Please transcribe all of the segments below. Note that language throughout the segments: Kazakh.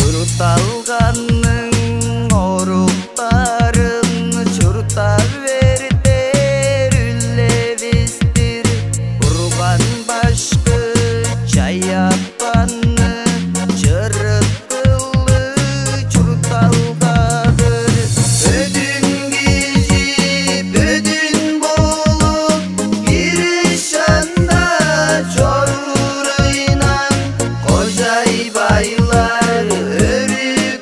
Чуруталганның оруктарын чурутар бердер үлебиздир. Урган башкы чаяпаны жырыттылы чуруталгадыр. Өдүн кижип өдүн болуп киришанда чорурыйнан кожай байлар өрүп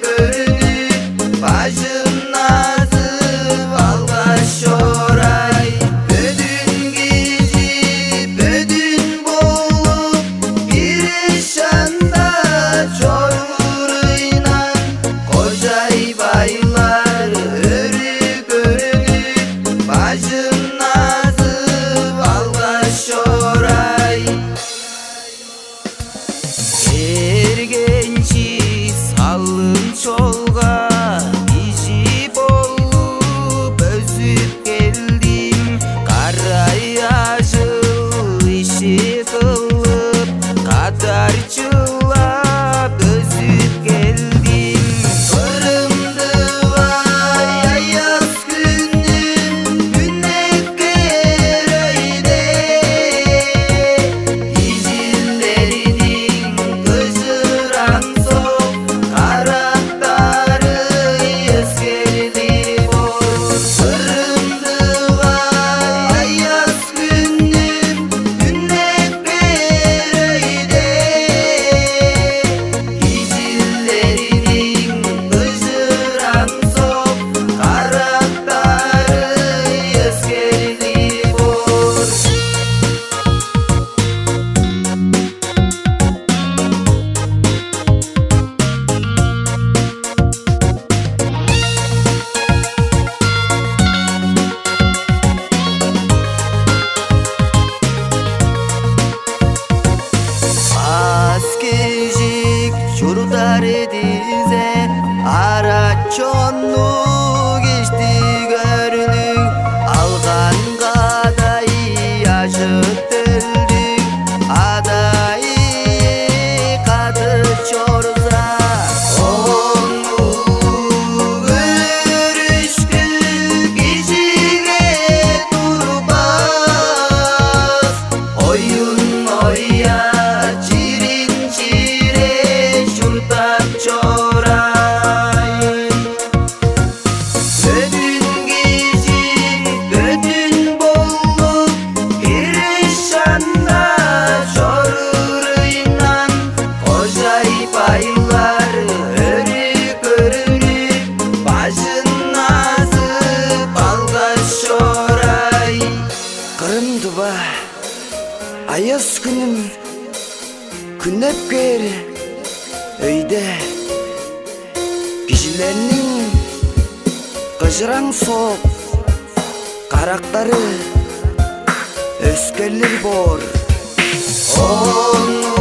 бажын назып алгаш орай. Өдүн кижип өдүн болуп киришанда чорурыйнан кожай байлар өрүп бажын назып алгаш орай. Эргенчи салын чолга киши болуп өсүп келдим. Карай ажыл иши кылып кадарчылап өсүп келдим. Кырымдыбай аяз күнүм күнөкөр өйдө кижилердин кыжыран соң карактары эскерди бол. Кырымдыбай аяз күнүм күнөкөр өйдө кижилердин кыжыран соң карактары эскерди бол. Аскежик чурдар эдизе арачонну кечти көрдүк. Алгангадай ажып төлдүк адай каты чорза. Оңу көрүшкү кишиге турбас. Оюн оя чирин-чире чуртап чорай. Өдүн кижип өдүн болуп киришанда чорурыйнан кожай байлар өрүп бажын назып алгаш орай. Кырымдыбай аяз күнүм күнөпкөр өйдө кишилердин кыжыран соң карактары өскөрлөр бор. Оңу